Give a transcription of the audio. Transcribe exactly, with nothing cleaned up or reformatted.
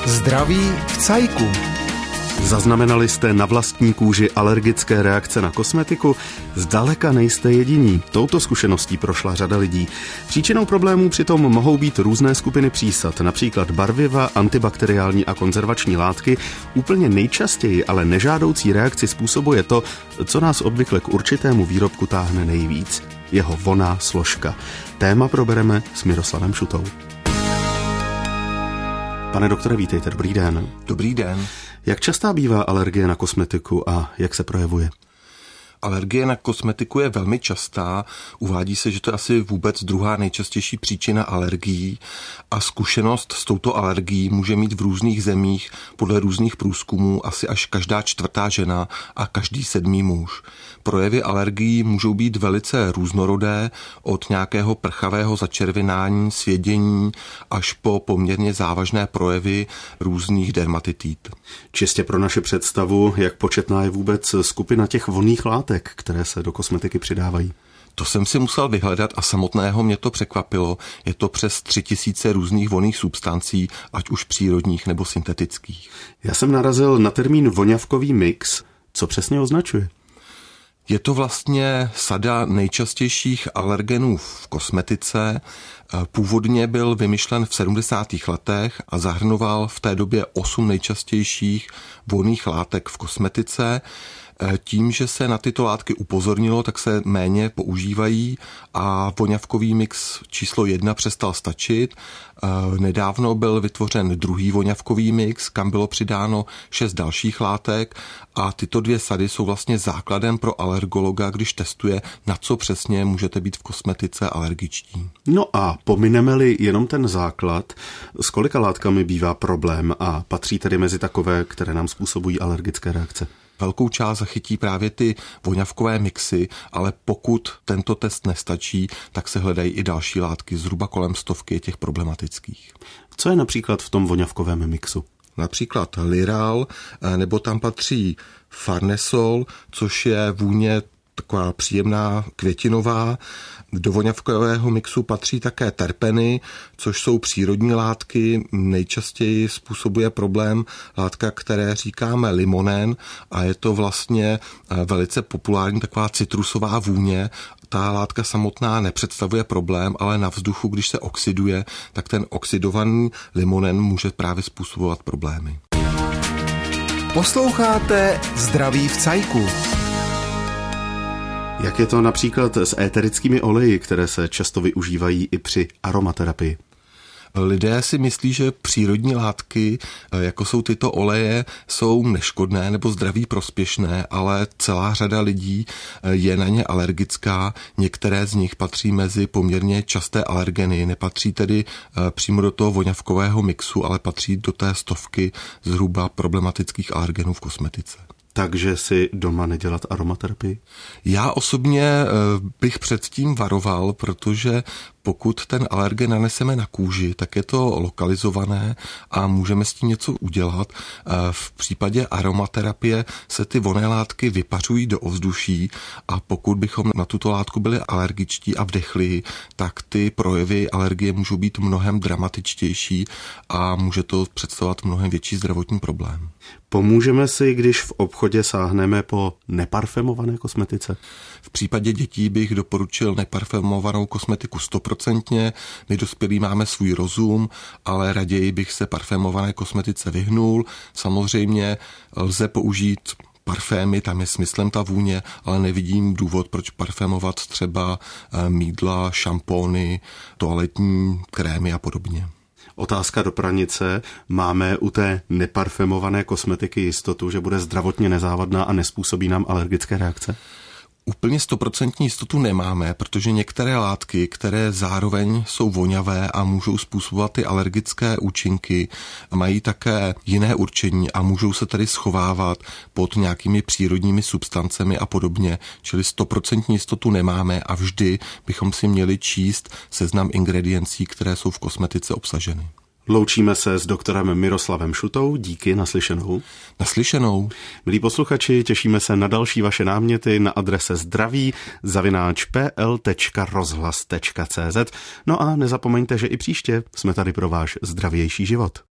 Zdraví v cajku. Zaznamenali jste na vlastní kůži alergické reakce na kosmetiku? Zdaleka nejste jediní. Touto zkušeností prošla řada lidí. Příčinou problémů přitom mohou být různé skupiny přísad, například barviva, antibakteriální a konzervační látky. Úplně nejčastěji ale nežádoucí reakci způsobuje to, co nás obvykle k určitému výrobku táhne nejvíc. Jeho vonná složka. Téma probereme s Miroslavem Šutou. Pane doktore, vítejte, dobrý den. Dobrý den. Jak častá bývá alergie na kosmetiku a jak se projevuje? Alergie na kosmetiku je velmi častá. Uvádí se, že to je asi vůbec druhá nejčastější příčina alergií a zkušenost s touto alergií může mít v různých zemích podle různých průzkumů asi až každá čtvrtá žena a každý sedmý muž. Projevy alergií můžou být velice různorodé, od nějakého prchavého začervenání, svědění až po poměrně závažné projevy různých dermatitid. Čistě pro naši představu, jak početná je vůbec skupina těch vonných látek, které se do kosmetiky přidávají? To jsem si musel vyhledat a samotného mě to překvapilo. Je to přes tři tisíce různých vonných substancí, ať už přírodních nebo syntetických. Já jsem narazil na termín voňavkový mix. Co přesně označuje? Je to vlastně sada nejčastějších alergenů v kosmetice. Původně byl vymyšlen v sedmdesátých letech a zahrnoval v té době osm nejčastějších vonných látek v kosmetice. Tím, že se na tyto látky upozornilo, tak se méně používají a voňavkový mix číslo jedna přestal stačit. Nedávno byl vytvořen druhý voňavkový mix, kam bylo přidáno šest dalších látek a tyto dvě sady jsou vlastně základem pro alergologa, když testuje, na co přesně můžete být v kosmetice alergičtí. No a pomineme-li jenom ten základ, s kolika látkami bývá problém a patří tedy mezi takové, které nám způsobují alergické reakce? Velkou část zachytí právě ty voňavkové mixy, ale pokud tento test nestačí, tak se hledají i další látky, zhruba kolem stovky těch problematických. Co je například v tom voňavkovém mixu? Například liral, nebo tam patří farnesol, což je vůně taková příjemná květinová. Do voňavkového mixu patří také terpeny, což jsou přírodní látky. Nejčastěji způsobuje problém látka, které říkáme limonen a je to vlastně velice populární taková citrusová vůně. Ta látka samotná nepředstavuje problém, ale na vzduchu, když se oxiduje, tak ten oxidovaný limonen může právě způsobovat problémy. Posloucháte Zdraví v cajku. Jak je to například s éterickými oleji, které se často využívají i při aromaterapii? Lidé si myslí, že přírodní látky, jako jsou tyto oleje, jsou neškodné nebo zdraví prospěšné, ale celá řada lidí je na ně alergická. Některé z nich patří mezi poměrně časté alergeny, nepatří tedy přímo do toho voňavkového mixu, ale patří do té stovky zhruba problematických alergenů v kosmetice. Takže si doma nedělat aromaterapii? Já osobně bych předtím varoval, protože pokud ten alergen naneseme na kůži, tak je to lokalizované a můžeme s tím něco udělat. V případě aromaterapie se ty vonné látky vypařují do ovzduší a pokud bychom na tuto látku byli alergičtí a vdechli, tak ty projevy alergie můžou být mnohem dramatičtější a může to představovat mnohem větší zdravotní problém. Pomůžeme si, když v obchodě sáhneme po neparfémované kosmetice? V případě dětí bych doporučil neparfémovanou kosmetiku stoprocentně. My dospělí máme svůj rozum, ale raději bych se parfémované kosmetice vyhnul. Samozřejmě lze použít parfémy, tam je smyslem ta vůně, ale nevidím důvod, proč parfémovat třeba mýdla, šampóny, toaletní krémy a podobně. Otázka do pranice. Máme u té neparfémované kosmetiky jistotu, že bude zdravotně nezávadná a nespůsobí nám alergické reakce? Úplně stoprocentní jistotu nemáme, protože některé látky, které zároveň jsou voňavé a můžou způsobovat ty alergické účinky, mají také jiné určení a můžou se tedy schovávat pod nějakými přírodními substancemi a podobně. Čili stoprocentní jistotu nemáme a vždy bychom si měli číst seznam ingrediencí, které jsou v kosmetice obsaženy. Loučíme se s doktorem Miroslavem Šutou, díky, naslyšenou. Naslyšenou. Milí posluchači, těšíme se na další vaše náměty na adrese zdraví zavináč p l tečka rozhlas tečka c z. No a nezapomeňte, že i příště jsme tady pro váš zdravější život.